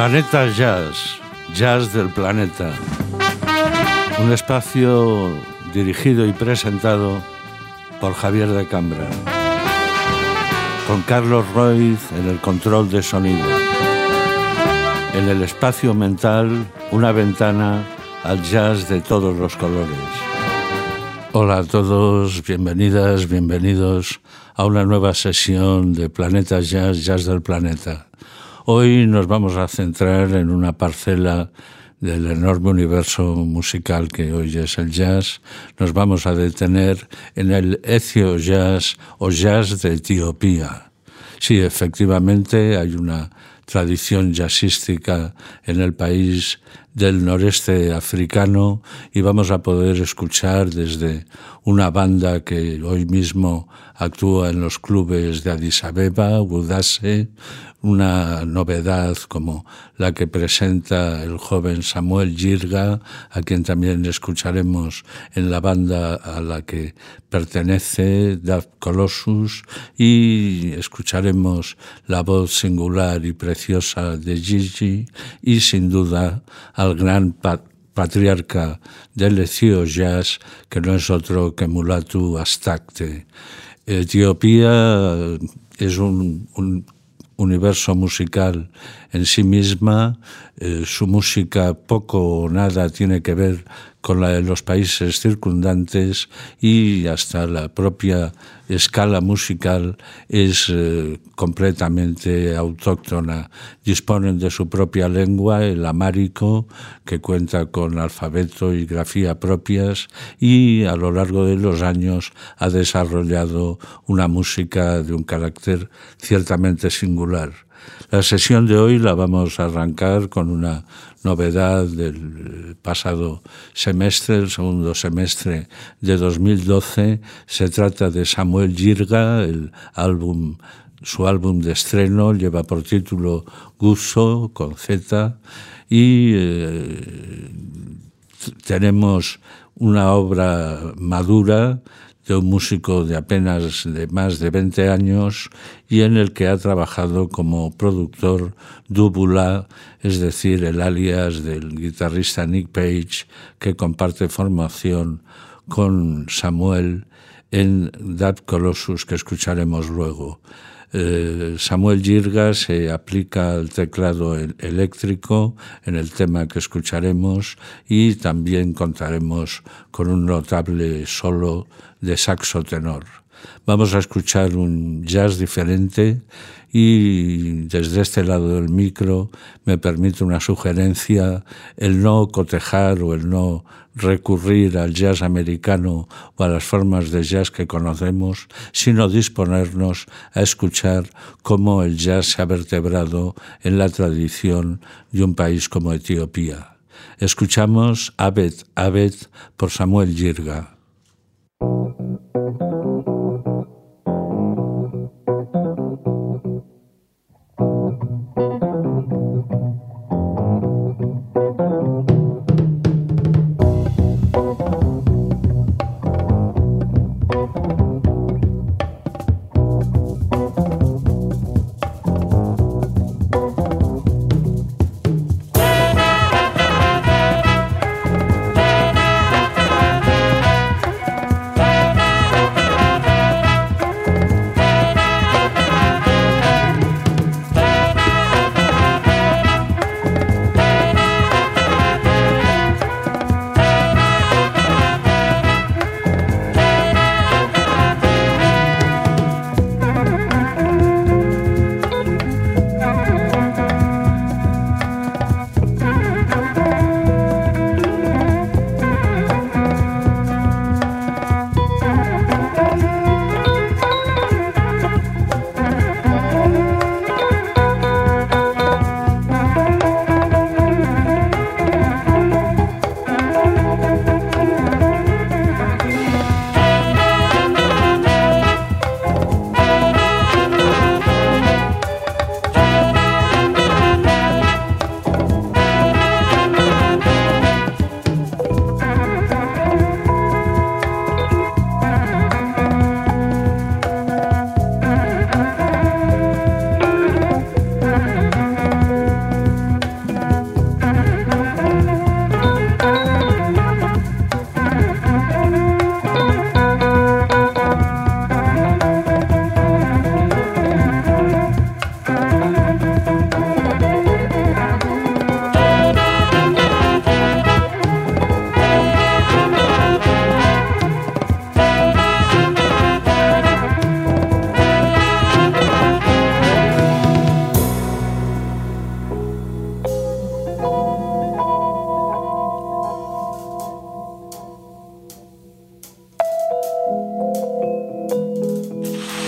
Planeta Jazz, Jazz del Planeta. Un espacio dirigido y presentado por Javier de Cambra, con Carlos Roiz en el control de sonido. En el espacio mental, una ventana al jazz de todos los colores. Hola a todos, bienvenidas, bienvenidos a una nueva sesión de Planeta Jazz, Jazz del Planeta. Hoy nos vamos a centrar en una parcela del enorme universo musical que hoy es el jazz. Nos vamos a detener en el Ethio Jazz o jazz de Etiopía. Sí, efectivamente hay una tradición jazzística en el país del noreste africano y vamos a poder escuchar desde una banda que hoy mismo actúa en los clubes de Addis Abeba, Wudase, una novedad como la que presenta el joven Samuel Jirga, a quien también escucharemos en la banda a la que pertenece, Daft Colossus, y escucharemos la voz singular y preciosa de Gigi y sin duda al gran patriarca del Ethio Jazz, que no es otro que Mulatu Astakte. Etiopía es un universo musical en sí misma. Su música poco o nada tiene que ver con la de los países circundantes y hasta la propia escala musical es completamente autóctona. Disponen de su propia lengua, el amárico, que cuenta con alfabeto y grafía propias, y a lo largo de los años ha desarrollado una música de un carácter ciertamente singular. La sesión de hoy la vamos a arrancar con una novedad del pasado semestre, el segundo semestre de 2012. Se trata de Samuel Jirga, su álbum de estreno lleva por título Gusso, con Z, y tenemos una obra madura de un músico de apenas de más de 20 años y en el que ha trabajado como productor Dubula, es decir, el alias del guitarrista Nick Page, que comparte formación con Samuel en Daft Colossus, que escucharemos luego. Samuel Jirga se aplica al teclado eléctrico en el tema que escucharemos y también contaremos con un notable solo de saxo tenor. Vamos a escuchar un jazz diferente y desde este lado del micro me permite una sugerencia: el no cotejar o el no recurrir al jazz americano o a las formas de jazz que conocemos, sino disponernos a escuchar cómo el jazz se ha vertebrado en la tradición de un país como Etiopía. Escuchamos Abed Abed por Samuel Jirga.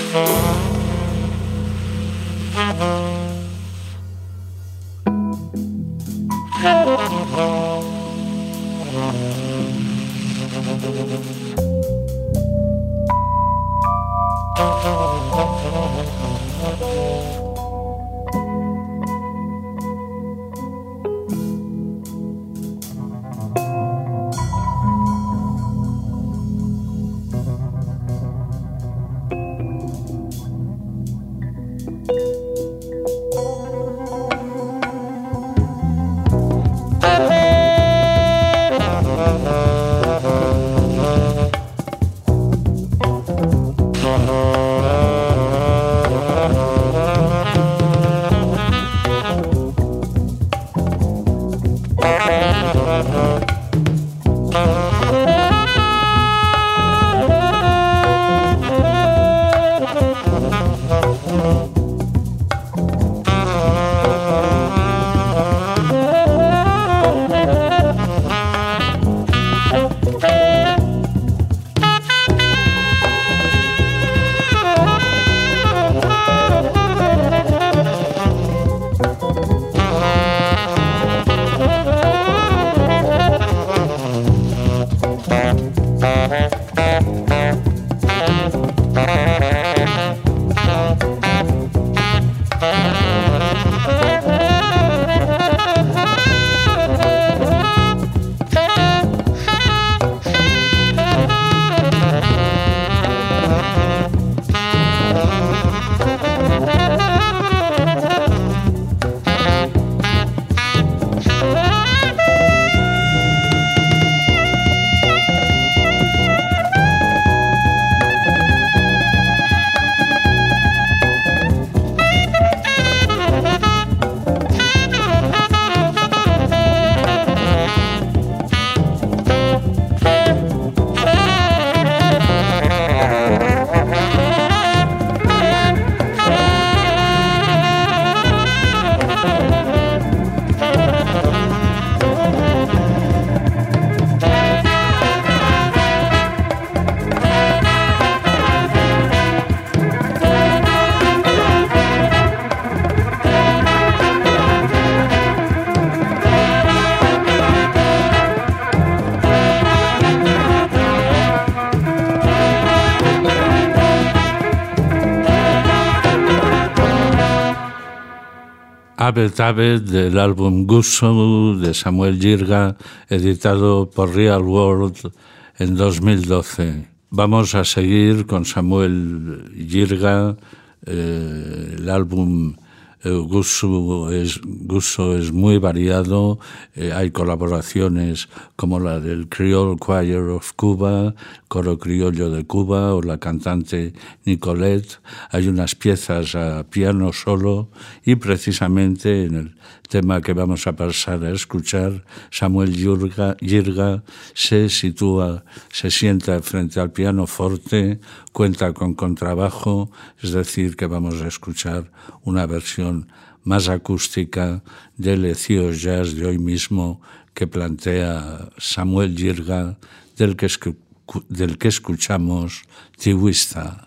Abed Abed, del álbum Gusso de Samuel Jirga, editado por Real World en 2012. Vamos a seguir con Samuel Jirga. El álbum Gusso es muy variado. Hay colaboraciones como la del Creole Choir of Cuba, coro criollo de Cuba, o la cantante Nicolette. Hay unas piezas a piano solo, y precisamente en el tema que vamos a pasar a escuchar, Samuel Jirga se sienta frente al piano forte, cuenta con contrabajo, es decir, que vamos a escuchar una versión más acústica del Ethio Jazz de hoy mismo que plantea Samuel Jirga, del que escuchamos Tiwista.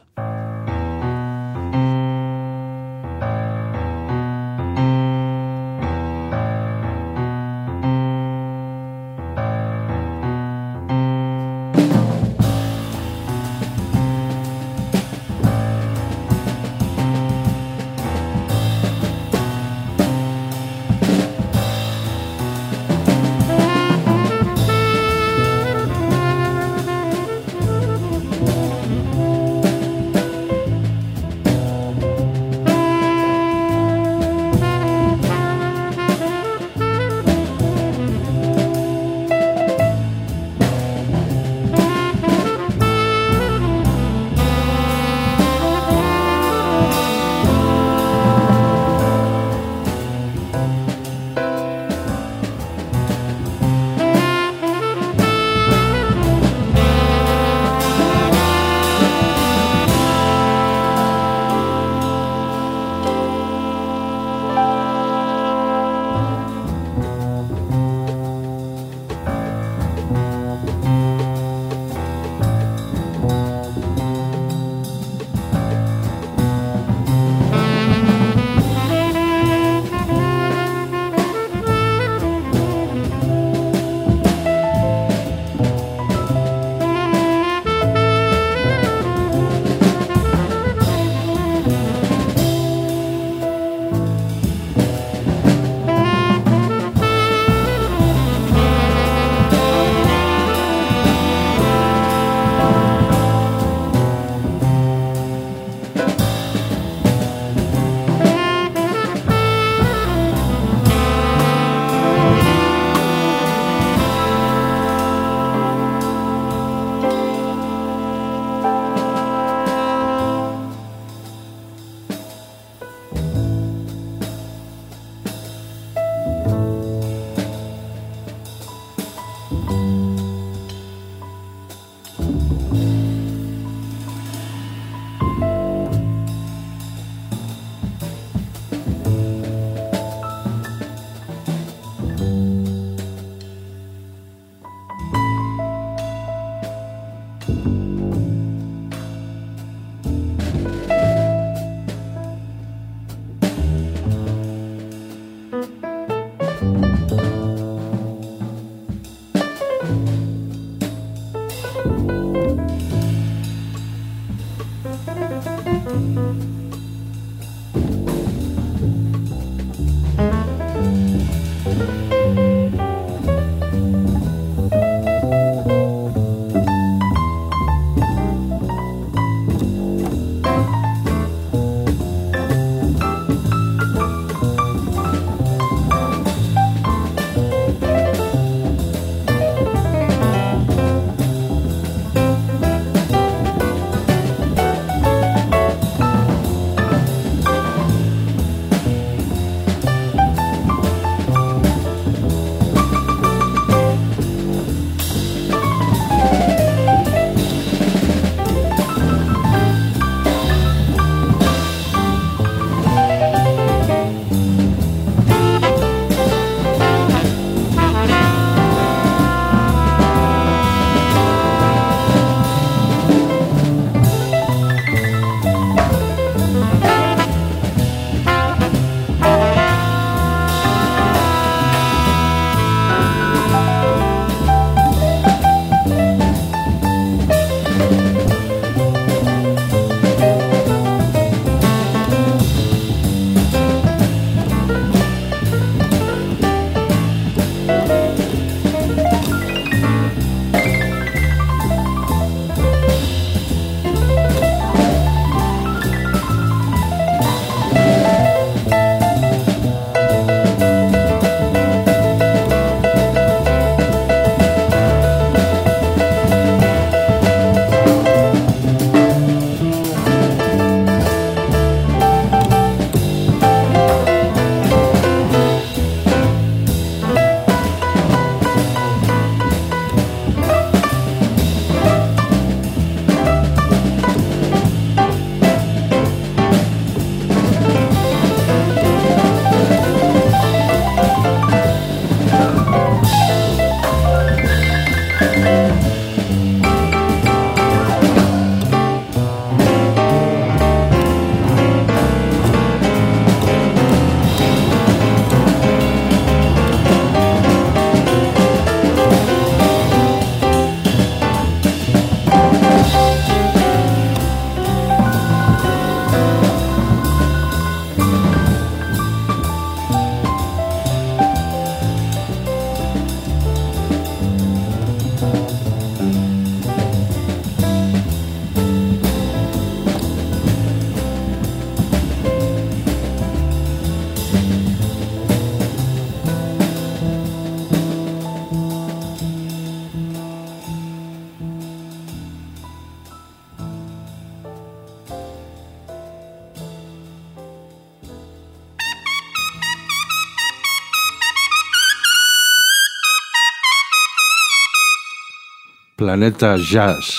Planeta Jazz.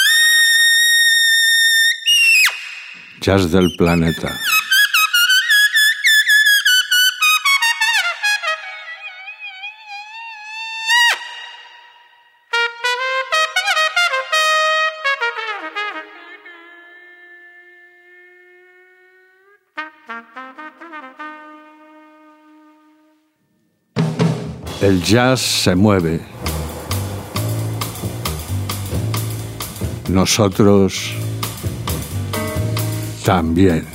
Jazz del planeta. El jazz se mueve. Nosotros también.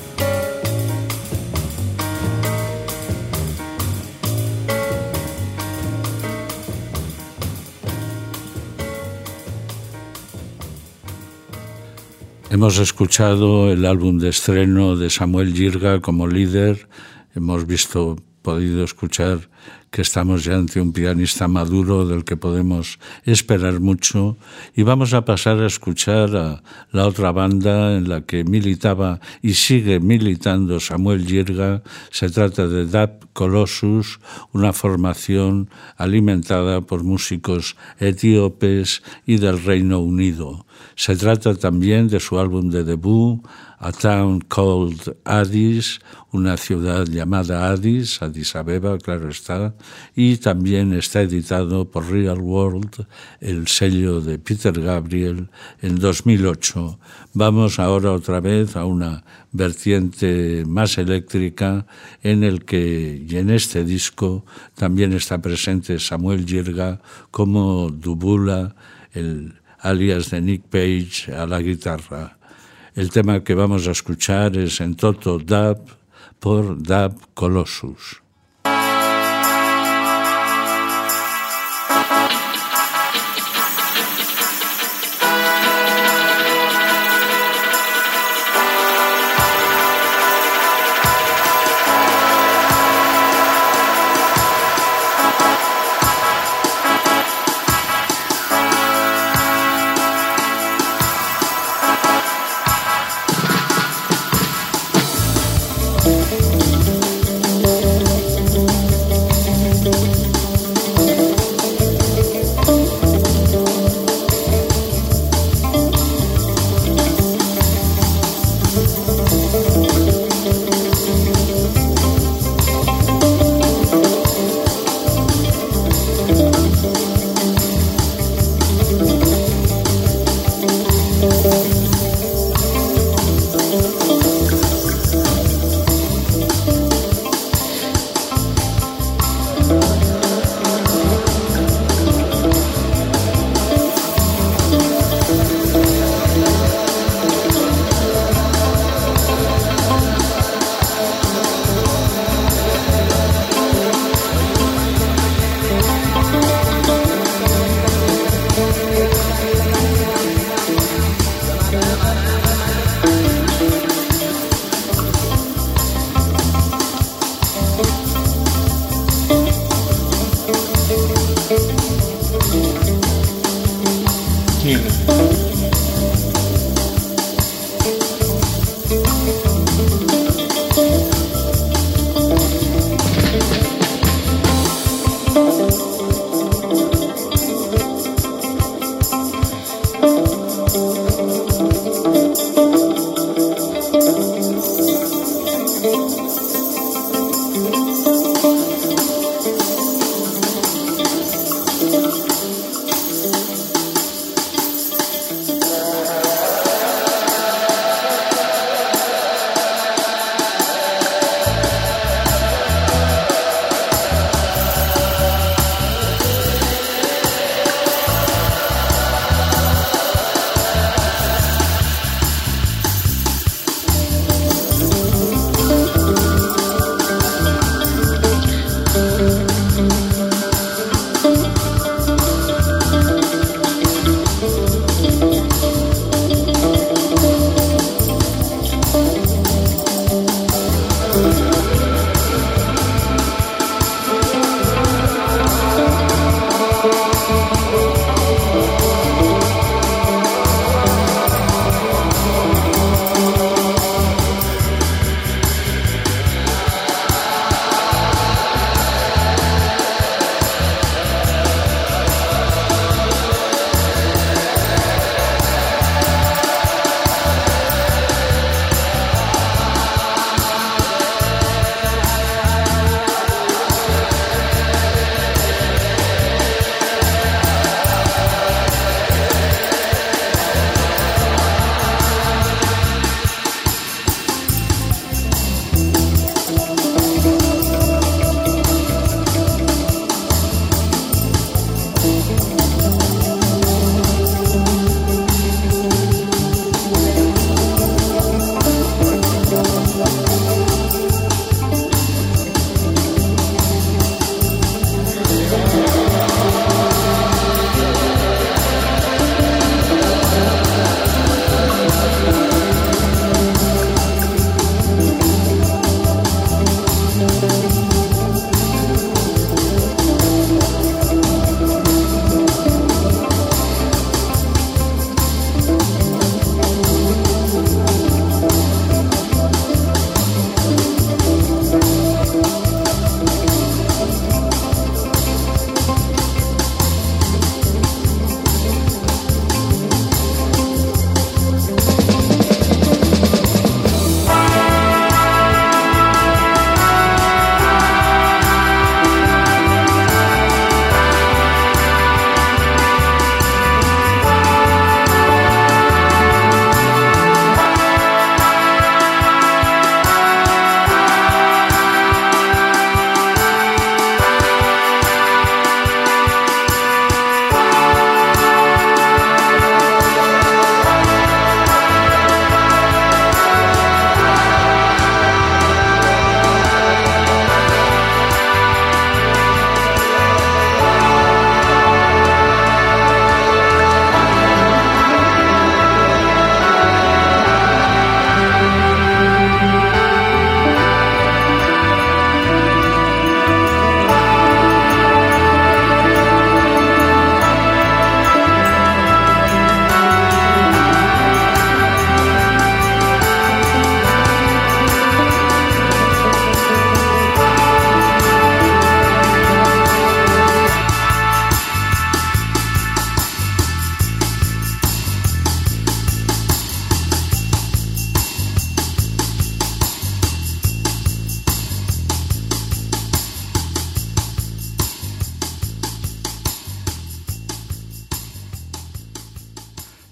Hemos escuchado el álbum de estreno de Samuel Jirga como líder. Hemos podido escuchar que estamos ya ante un pianista maduro del que podemos esperar mucho, y vamos a pasar a escuchar a la otra banda en la que militaba y sigue militando Samuel Jirga. Se trata de Dub Colossus, una formación alimentada por músicos etíopes y del Reino Unido. Se trata también de su álbum de debut, A Town Called Addis, una ciudad llamada Addis Abeba, claro está, y también está editado por Real World, el sello de Peter Gabriel, en 2008. Vamos ahora otra vez a una vertiente más eléctrica y en este disco también está presente Samuel Jirga como Dubula, el alias de Nick Page, a la guitarra. El tema que vamos a escuchar es En Toto Dub por Dub Colossus.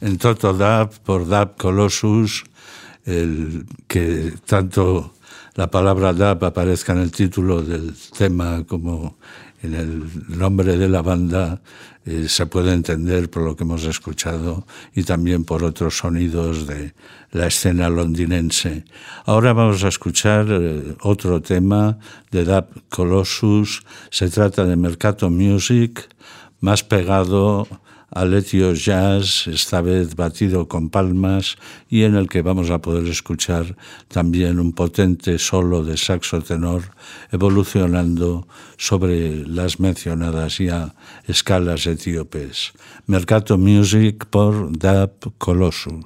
en Toto Dub por Dub Colossus, que tanto la palabra dub aparezca en el título del tema como en el nombre de la banda, se puede entender por lo que hemos escuchado y también por otros sonidos de la escena londinense. Ahora vamos a escuchar otro tema de Dub Colossus. Se trata de Mercato Music, más pegado al Etios Jazz, esta vez batido con palmas, y en el que vamos a poder escuchar también un potente solo de saxo tenor evolucionando sobre las mencionadas ya escalas etíopes. Mercato Music por Dub Colossus.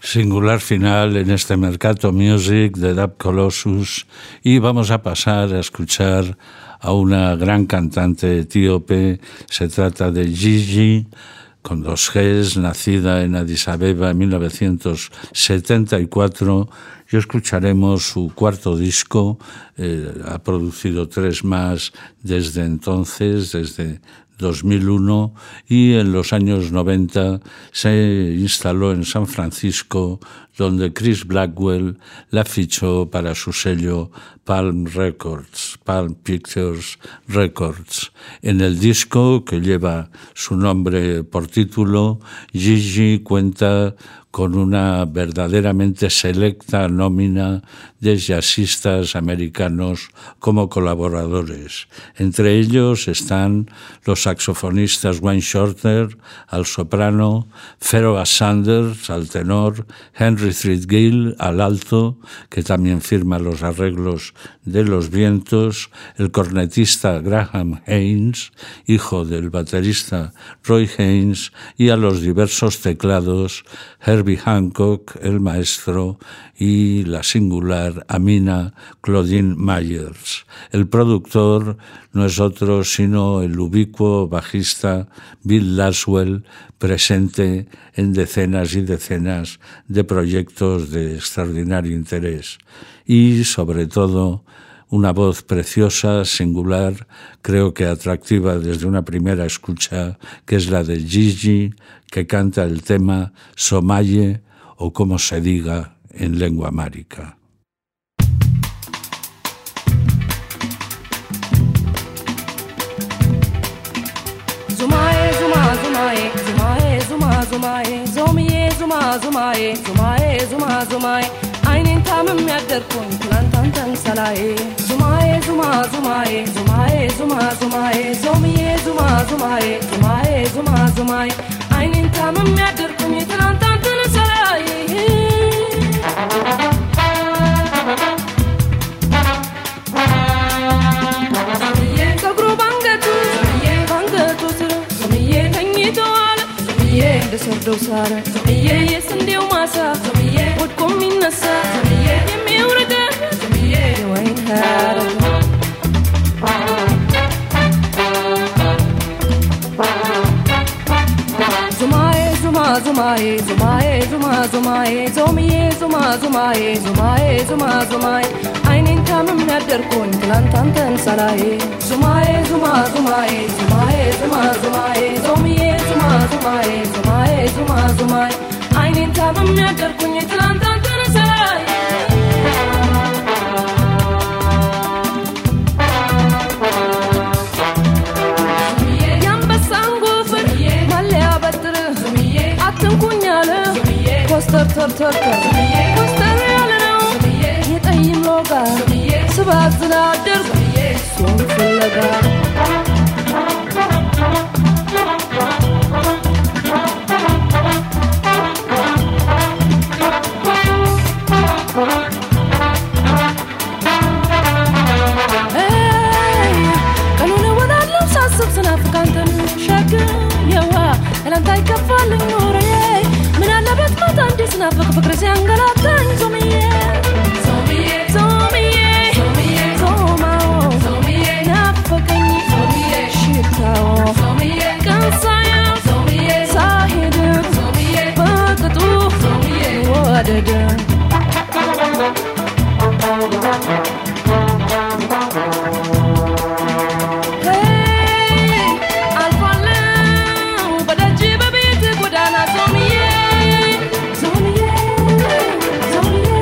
Singular final en este Mercato Music de Dub Colossus, y vamos a pasar a escuchar a una gran cantante etíope. Se trata de Gigi, con 2 Gs, nacida en Addis Abeba en 1974, y escucharemos su 4º disco. Ha producido 3 más desde entonces, desde 2001, y en los años 90 se instaló en San Francisco, donde Chris Blackwell la fichó para su sello Palm Pictures Records. En el disco, que lleva su nombre por título, Gigi cuenta con una verdaderamente selecta nómina de jazzistas americanos como colaboradores. Entre ellos están los saxofonistas Wayne Shorter al soprano, Pharoah Sanders al tenor, Henry Threadgill al alto, que también firma los arreglos de Los Vientos, el cornetista Graham Haynes, hijo del baterista Roy Haynes, y a los diversos teclados Herbie Hancock, el maestro, y la singular Amina Claudine Myers. El productor no es otro sino el ubicuo bajista Bill Laswell, presente en decenas y decenas de proyectos de extraordinario interés. Y, sobre todo, una voz preciosa, singular, creo que atractiva desde una primera escucha, que es la de Gigi, que canta el tema Somaye, o como se diga en lengua márica. Zumaye, zuma, zumaye, zumaye, zuma, zumaye, zomiye, zuma, zumaye, zumaye, zuma, zumaye, aynin tamım yaddırkun, plantantan salaye. Zumaye, zuma, zumaye, zumaye, zuma, zumaye, zomiye, zuma, zumaye, zumaye, zuma, zumaye, aynin tamım yaddırkun, plantantan salaye. Sordo sara, yes and you massa, would come in a sa, you may order, you ain't had Zumaye, zuma, zumaye, zumaye, zuma, zumaye, zomiye, zuma, zumaye, zumaye, zuma, zumaye, aynin tamım yaddırkun, plantantan salaye. Zumaye, zuma, zumaye, zumaye, zuma, zumaye, zomiye, zuma, zumaye, zumaye, zuma, zumaye, aynin tamım yaddırkun, plantantan salaye. Koster yalı ነው የጠይም ሎጋ ስባት ዝናድር ሶን ፍለጋ ቀኑን ወዳለው ሳስብ ስናፍቃንተን ሸክ የዋ እላንታይ ከፋልኝ ኖሬ ምን አለበት ማታ እንዴት ስናፍቅ ፍቅር ሲያንገላታኝ ዞምዬ ዞምዬ ዞምዬ ዞምዬ ዞማው ዞምዬ ናፈቀኝ ዞምዬ ሽታው ዞምዬ ቀንሳያው ዞምዬ ሳሄድ ዞምዬ በቅጡ ዞምዬ ወደደ Zombie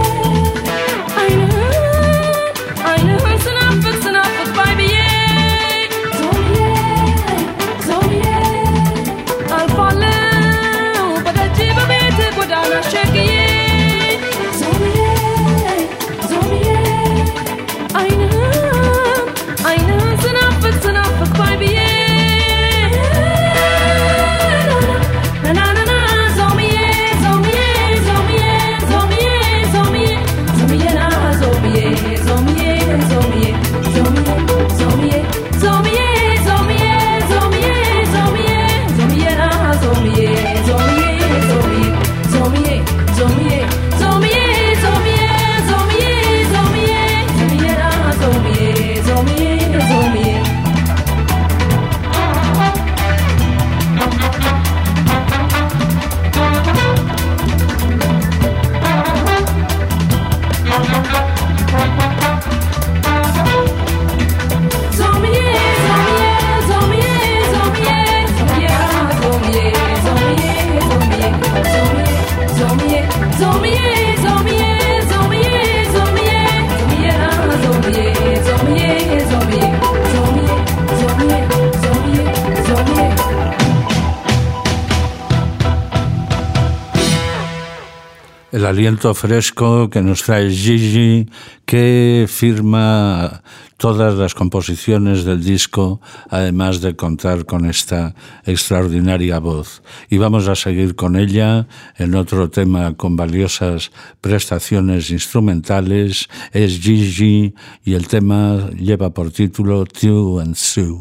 el aliento fresco que nos trae Gigi, que firma todas las composiciones del disco, además de contar con esta extraordinaria voz. Y vamos a seguir con ella en otro tema con valiosas prestaciones instrumentales. Es Gigi y el tema lleva por título Two and Sue.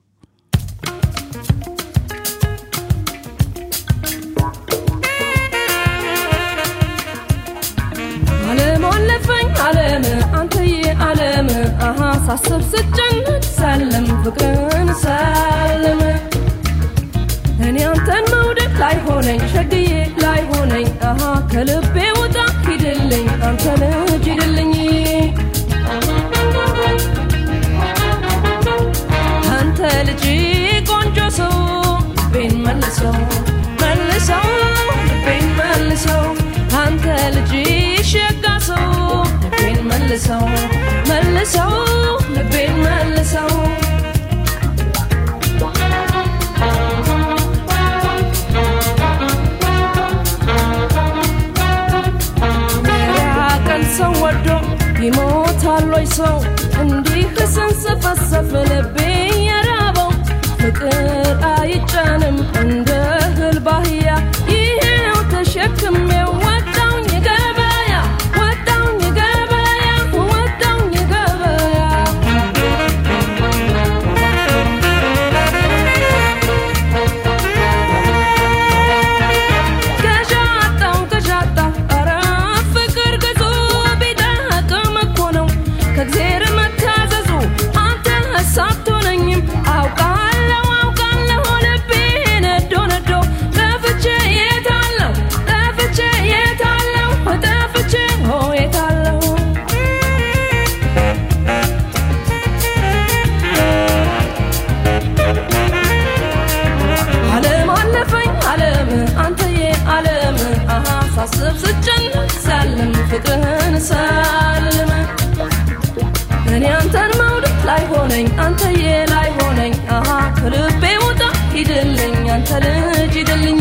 ሳስብ ስጨነቅ ሳለም ፍቅርን ሳለም እኔ አንተን መውደድ ላይ ሆነኝ ሸግዬ ላይ ሆነኝ ከልቤ ውጣ ሂድልኝ አንተ ልጅ ሂድልኝ አንተ ልጅ ቆንጆ ሰው ልቤን መልሰው መልሰው ልቤን መልሰው አንተ ልጅ ሸጋ ሰው ልቤን መልሰው መልሰው ልቤን መልሰው የራቀን ሰው ወዶ ይሞታል ወይ ሰው እንዲህ ስንሰፈሰፍ ልቤ የራበው ፍቅር አይጫንም እንደ እህል ባህያ ይሄው ተሸክሜው ወጣውኝ ገበያ ወጣውኝ ገበያ ወጣውኝ ገበያ ገዣጣው ኧረ ፍቅር ገዞ ቢጠቅም እኮ ነው ከእግዜር መታዘዙ አንተ ሳትሆነኝም አውቃለሁ ልቤ ነዶ ነዶ ጠፍቼ የታለሁ ጠፍቼ የታለሁ ጠፍቼ የታለሁ ዓለም አለፈኝ ዓለም አንተዬ ዓለም ሳስብ ስጨነቅ ሳለም ፍቅርህን ሳልም እኔ አንተን መውደድ ላይ ሆነኝ አንተዬ ላይ ሆነኝ ከልቤ ውጣ ሂድልኝ አንተ ልጅ ሂድልኝ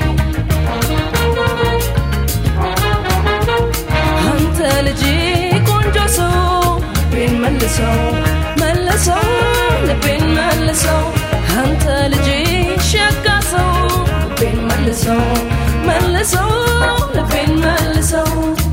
አንተ ልጅ ቆንጆ ሰው ልቤን መልሰው መልሰው ልቤን መልሰው አንተ ልጅ ሸጋ ሰው ልቤን መልሰው መልሰው ልቤን መልሰው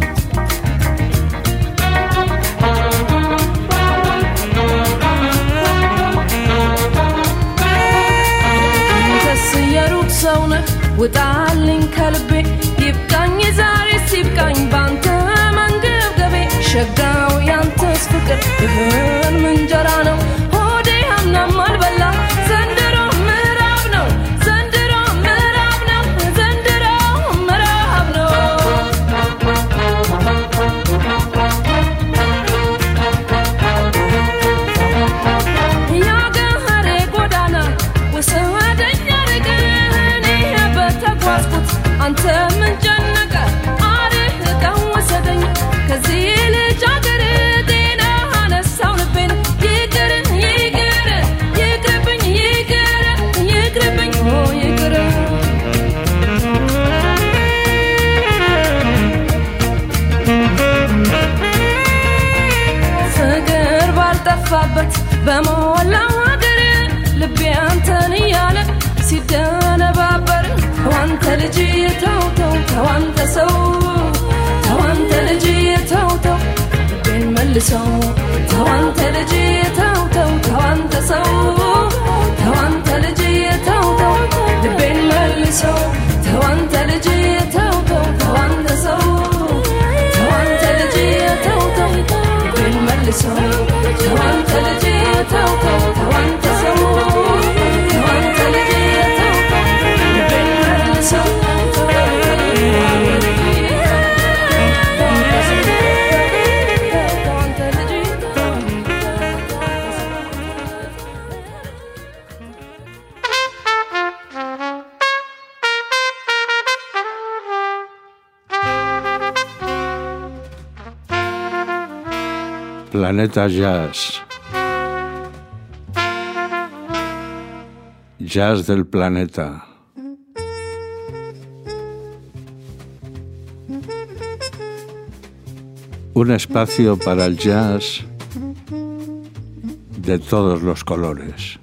የሩቅ ሰው ነህ ውጣልኝ ከልቤ ይብቃኝ ዛሬ ሲብቃኝ ባንተ መንገብገቤ ሸጋው ያንተስ ፍቅር ይህን ምንጀራ ነው ሆዴ አምናም አልበላ ዘንድሮ ምዕራብ ነው ዘንድሮ ምዕራብ ነው ዘንድሮ ምዕራብ ነው ያገሬ ጎዳና ወሰደኛ አንተ ምን ጨነቀ አርቀው ወሰደኝ ከዚህ ልጅ አገር ጤና አነሳው ልቤን ይቅር ይቅር ይቅርብኝ ይቅር ይቅርብኝ ይቅር ፍቅር ባልጠፋበት በሞላው አገር ልቤ አንተን እያለ ሲደነባበር ተዋንተ ልጅ ተውተው ተዋንተ ሰው ተዋንተ ልጅ ተውተው ልቤን መልሰው ተዋንተ ልጅ ተውተው ተዋንተ ሰው ተዋንተ ልጅ ተውተው ልቤን መልሰው ተዋንተ ልጅ ተውተው ተዋንተ ሰው ተዋንተ ልጅ ተውተው ልቤን መልሰው ተዋንተ ልጅ ተውተው ተዋንተ ሰው ተዋንተ ልጅ Planeta Jazz. Jazz del planeta. Un espacio para el jazz de todos los colores.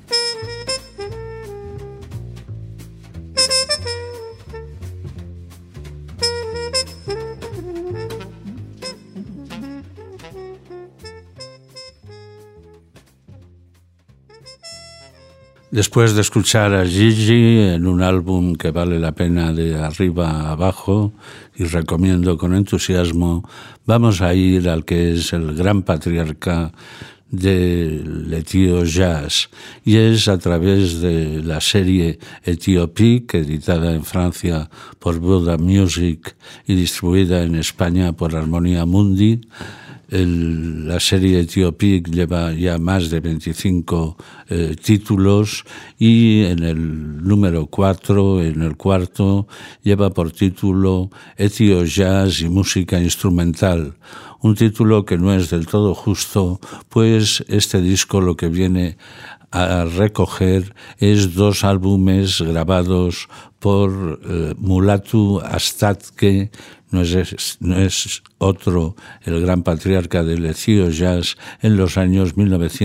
Después de escuchar a Gigi en un álbum que vale la pena de arriba a abajo y recomiendo con entusiasmo, vamos a ir al que es el gran patriarca del etío jazz, y es a través de la serie Éthiopique, editada en Francia por Buddha Music y distribuida en España por Armonía Mundi. La serie Éthiopique lleva ya más de 25 títulos, y en el número 4, en el cuarto, lleva por título Ethio Jazz y Música Instrumental. Un título que no es del todo justo, pues este disco lo que viene a recoger es 2 álbumes grabados por Mulatu Astatke. No es otro el gran patriarca del Ethio Jazz en los años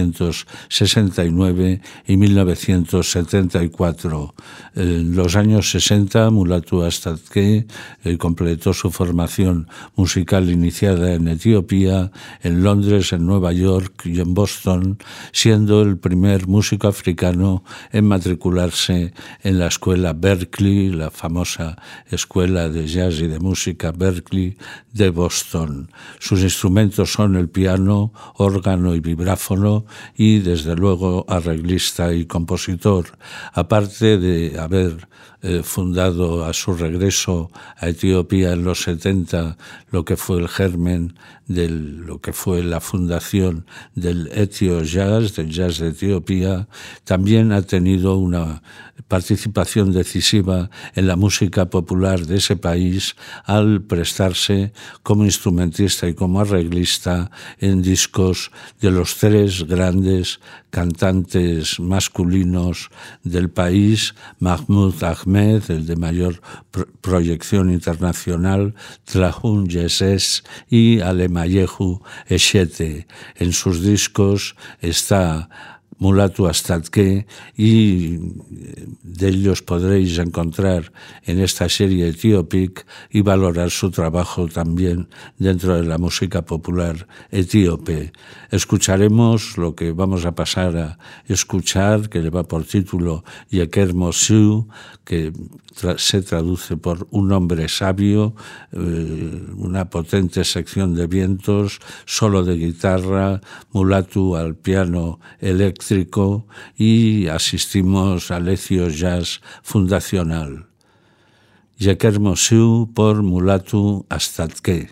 1969 y 1974. En los años 60, Mulatu Astatke completó su formación musical iniciada en Etiopía, en Londres, en Nueva York y en Boston, siendo el primer músico africano en matricularse en la escuela Berklee, la famosa escuela de jazz y de música Berklee de Boston. Sus instrumentos son el piano, órgano y vibráfono, y desde luego arreglista y compositor. Aparte de haber fundado a su regreso a Etiopía en los 70 lo que fue el germen de lo que fue la fundación del Ethio Jazz, del jazz de Etiopía, también ha tenido una participación decisiva en la música popular de ese país al prestarse como instrumentista y como arreglista en discos de los 3 grandes cantantes masculinos del país, Mahmoud Ahmed, el de mayor proyección internacional, Tlahun Yeses y Alemayehu Eshete. En sus discos está Mulatu Astatke, y de ellos podréis encontrar en esta serie Éthiopique y valorar su trabajo también dentro de la música popular etíope. Escucharemos lo que vamos a pasar a escuchar, que lleva por título Yeker Mosiu, que se traduce por un hombre sabio, una potente sección de vientos, solo de guitarra, Mulatu al piano eléctrico, y asistimos al Ethio Jazz fundacional. Yeker Mosiu por Mulatu Astatke.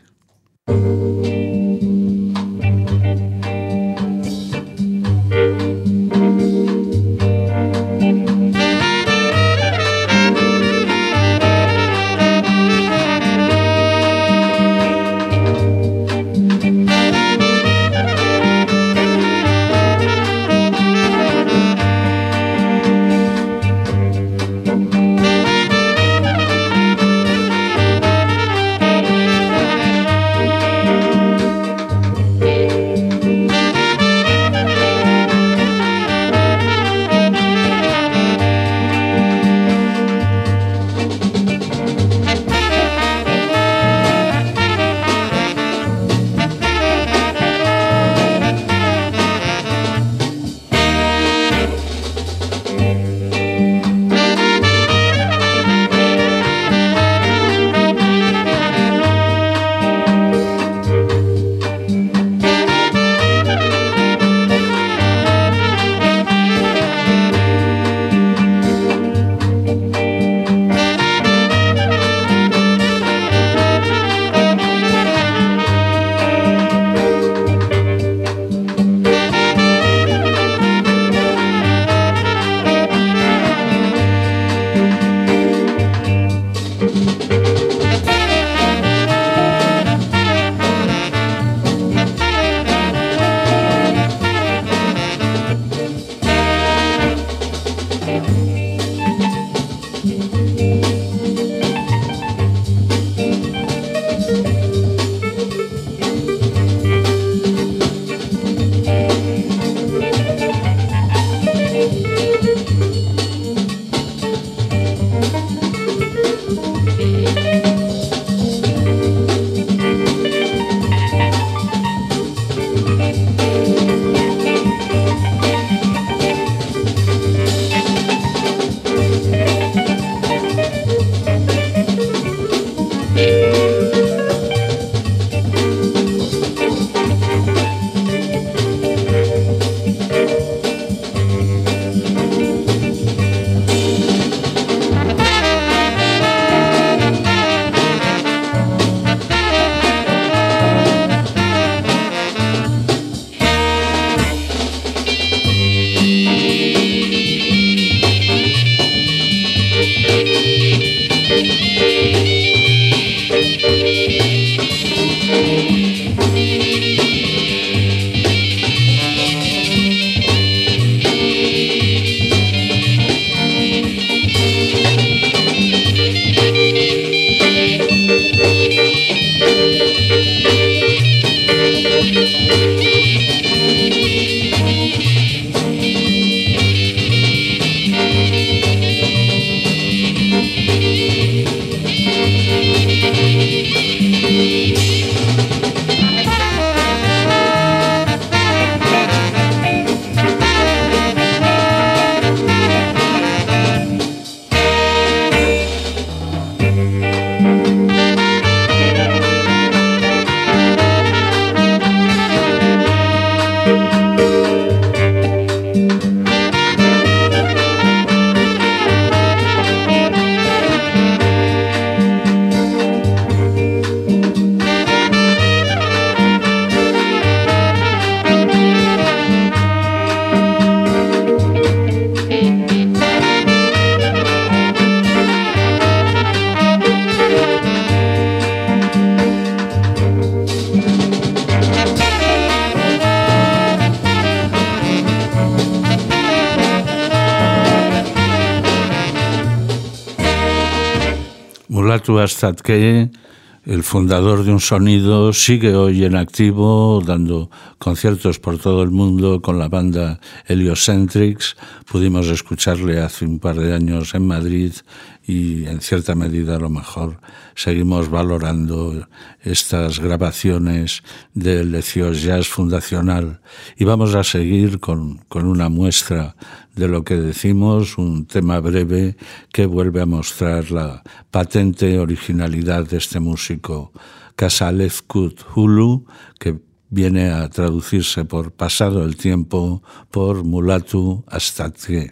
Mulatu Astatke, el fundador de Un Sonido, sigue hoy en activo, dando conciertos por todo el mundo con la banda Heliocentrics. Pudimos escucharle hace un par de años en Madrid y en cierta medida a lo mejor seguimos valorando estas grabaciones del Leciós Jazz Fundacional. Y vamos a seguir con una muestra de lo que decimos, un tema breve que vuelve a mostrar la patente originalidad de este músico, Kasalefkut Hulu, que viene a traducirse por pasado el tiempo por Mulatu Astatke.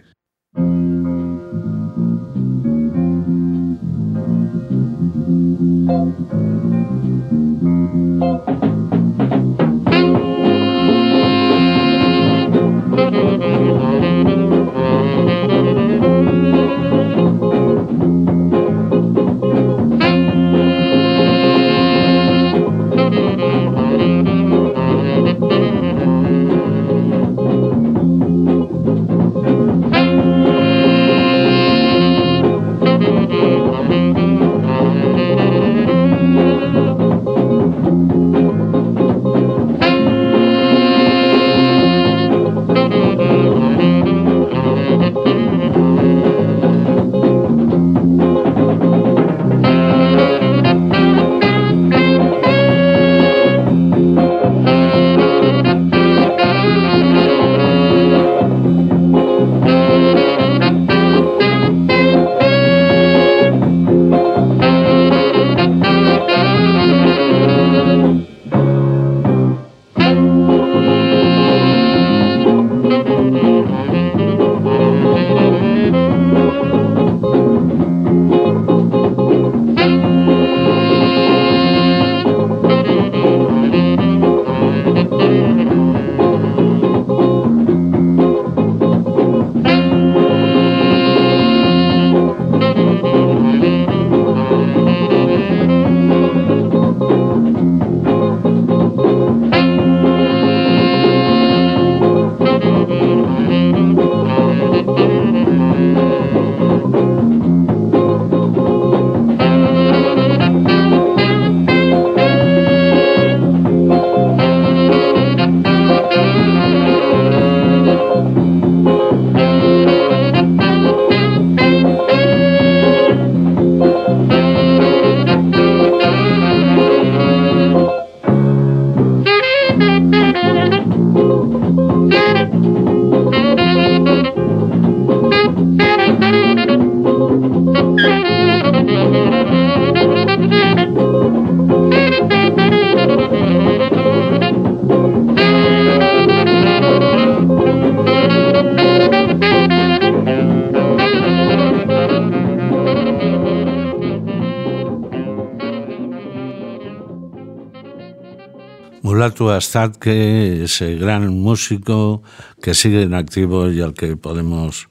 Mulatu Astatke, ese gran músico que sigue en activo y al que podemos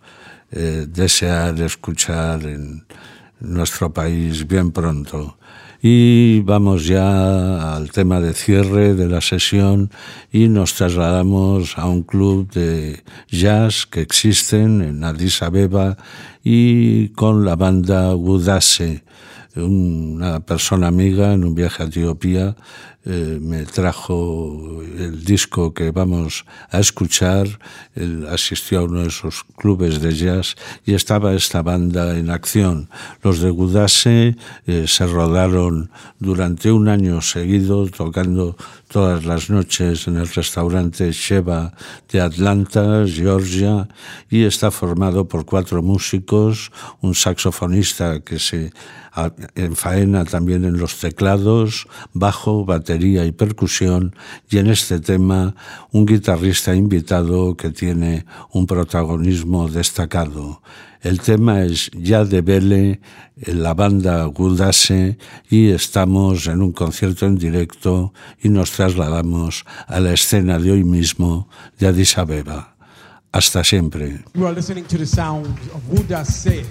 desear escuchar en nuestro país bien pronto. Y vamos ya al tema de cierre de la sesión y nos trasladamos a un club de jazz que existen en Addis Abeba y con la banda Wudase. Una persona amiga en un viaje a Etiopía me trajo el disco que vamos a escuchar. Él asistió a uno de esos clubes de jazz y estaba esta banda en acción. Los de Wudase se rodaron durante un año seguido, tocando todas las noches en el restaurante Sheba de Atlanta, Georgia, y está formado por 4 músicos, un saxofonista que se enfaena también en los teclados, bajo, batería y percusión, y en este tema un guitarrista invitado que tiene un protagonismo destacado. El tema es Ya de Bele, la banda Wudase, y estamos en un concierto en directo y nos trasladamos a la escena de hoy mismo de Addis Abeba. Hasta siempre. You are listening to the sound of Wudase.